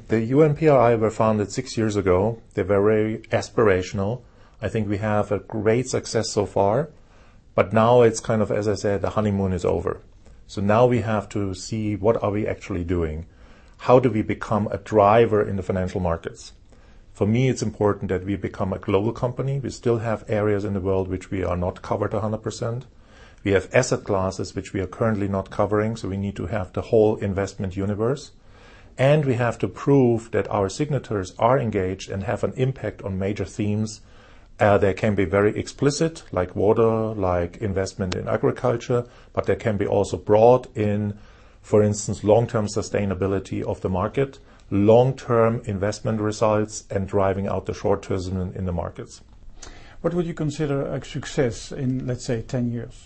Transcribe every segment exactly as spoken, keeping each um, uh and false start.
The U N P R I were founded six years ago. They're very aspirational. I think we have a great success so far, but now it's kind of, as I said, the honeymoon is over. So now we have to see what are we actually doing. How do we become a driver in the financial markets? For me, it's important that we become a global company. We still have areas in the world which we are not covered one hundred percent. We have asset classes which we are currently not covering, so we need to have the whole investment universe. And we have to prove that our signatories are engaged and have an impact on major themes. Uh, they can be very explicit, like water, like investment in agriculture, but they can be also broad in, for instance, long-term sustainability of the market, long-term investment results, and driving out the short-termism in the markets. What would you consider a success in, let's say, ten years?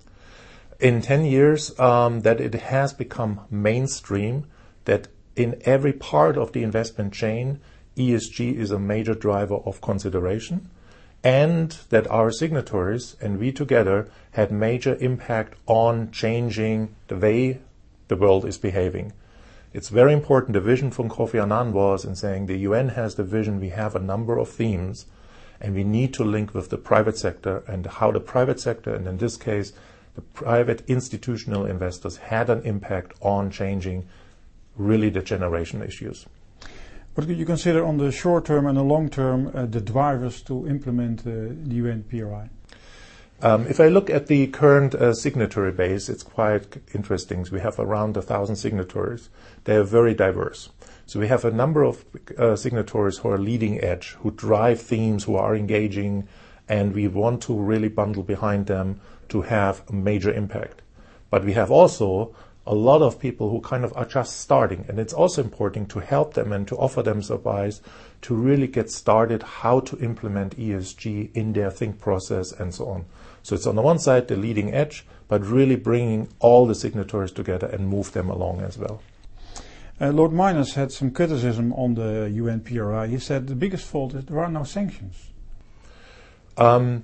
In ten years, um, that it has become mainstream, that in every part of the investment chain, E S G is a major driver of consideration, and that our signatories and we together had major impact on changing the way the world is behaving. It's very important. The vision from Kofi Annan was in saying the U N has the vision, we have a number of themes, and we need to link with the private sector, and how the private sector, and in this case, the private institutional investors, had an impact on changing really the generation issues. What do you consider on the short term and the long term uh, the drivers to implement uh, the U N P R I? Um, if I look at the current uh, signatory base, it's quite interesting. We have around a thousand signatories. They are very diverse. So we have a number of uh, signatories who are leading edge, who drive themes, who are engaging, and we want to really bundle behind them to have a major impact. But we have also a lot of people who kind of are just starting, and it's also important to help them and to offer them advice to really get started how to implement E S G in their think process and so on. So it's on the one side the leading edge, but really bringing all the signatories together and move them along as well. Uh, Lord Minus had some criticism on the U N P R I. He said the biggest fault is there are no sanctions. Um,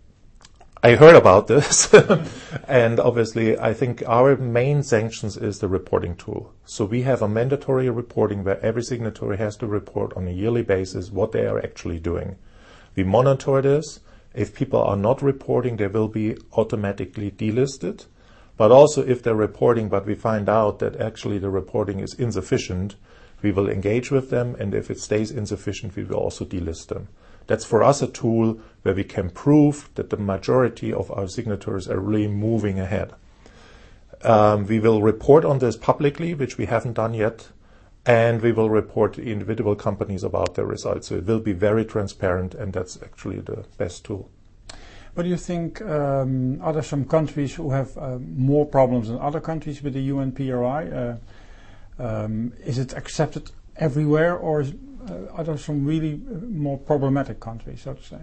I heard about this, and obviously I think our main sanctions is the reporting tool. So we have a mandatory reporting where every signatory has to report on a yearly basis what they are actually doing. We monitor this. If people are not reporting, they will be automatically delisted. But also if they're reporting, but we find out that actually the reporting is insufficient, we will engage with them, and if it stays insufficient, we will also delist them. That's for us a tool where we can prove that the majority of our signatories are really moving ahead. Um, we will report on this publicly, which we haven't done yet, and we will report to individual companies about their results. So it will be very transparent, and that's actually the best tool. What do you think, um, are there some countries who have uh, more problems than other countries with the U N P R I? Uh, um, is it accepted everywhere, or is, uh, are there some really more problematic countries, so to say?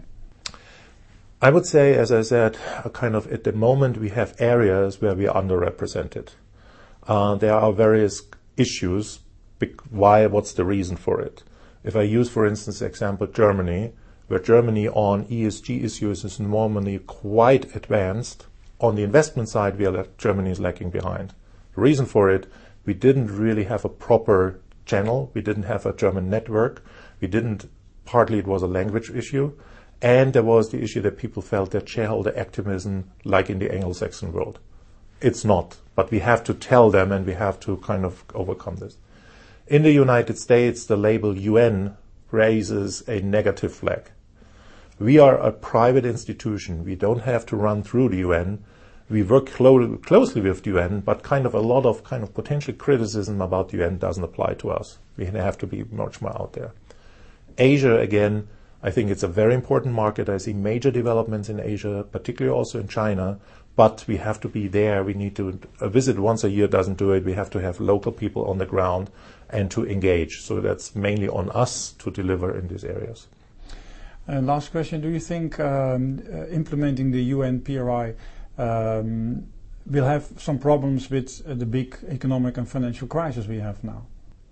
I would say, as I said, uh, kind of at the moment we have areas where we are underrepresented. Uh, there are various issues. Why? What's the reason for it? If I use, for instance, the example Germany, where Germany on E S G issues is normally quite advanced. On the investment side, we are Germany is lagging behind. The reason for it, we didn't really have a proper channel. We didn't have a German network. We didn't, partly it was a language issue. And there was the issue that people felt that shareholder activism, like in the Anglo-Saxon world. It's not, but we have to tell them and we have to kind of overcome this. In the United States, the label U N raises a negative flag. We are a private institution. We don't have to run through the U N. We work clo- closely with the U N, but kind of a lot of kind of potential criticism about the U N doesn't apply to us. We have to be much more out there. Asia, again, I think it's a very important market. I see major developments in Asia, particularly also in China, but we have to be there. We need to, a visit once a year doesn't do it. We have to have local people on the ground and to engage. So that's mainly on us to deliver in these areas. And last question, do you think um, uh, implementing the U N P R I um, will have some problems with uh, the big economic and financial crisis we have now?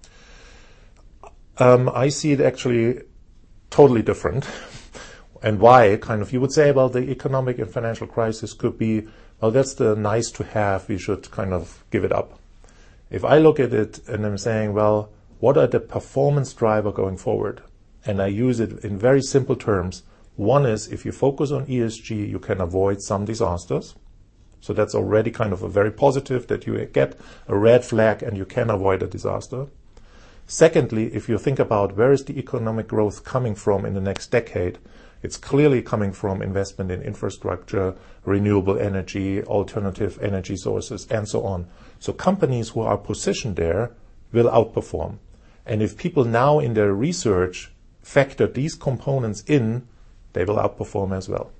Um, I see it actually totally different. And why? Kind of, you would say, well, the economic and financial crisis could be, well, that's the nice to have. We should kind of give it up. If I look at it and I'm saying, well, what are the performance driver going forward? And I use it in very simple terms. One is, if you focus on E S G, you can avoid some disasters. So that's already kind of a very positive, that you get a red flag and you can avoid a disaster. Secondly, if you think about where is the economic growth coming from in the next decade, it's clearly coming from investment in infrastructure, renewable energy, alternative energy sources, and so on. So companies who are positioned there will outperform. And if people now in their research factor these components in, they will outperform as well.